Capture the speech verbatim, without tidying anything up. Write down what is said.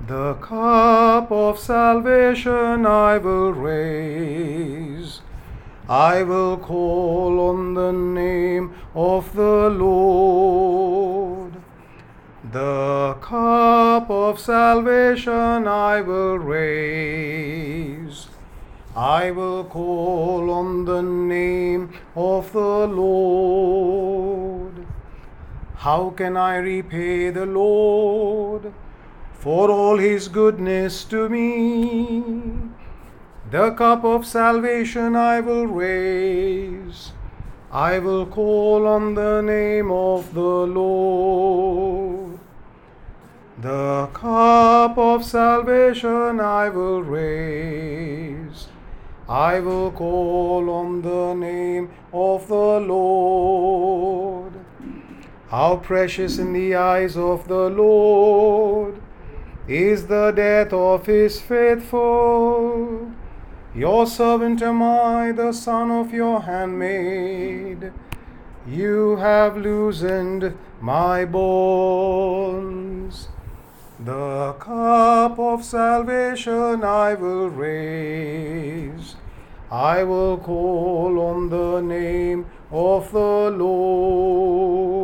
The cup of salvation I will raise. I will call on the name of the Lord. The cup of salvation I will raise. I will call on the name of the Lord. How can I repay the Lord for all his goodness to me? The cup of salvation I will raise. I will call on the name of the Lord. The cup of salvation I will raise. I will call on the name of the Lord. How precious in the eyes of the Lord is the death of his faithful. Your servant am I, the son of your handmaid. You have loosened my bonds. The cup of salvation I will raise. I will call on the name of the Lord.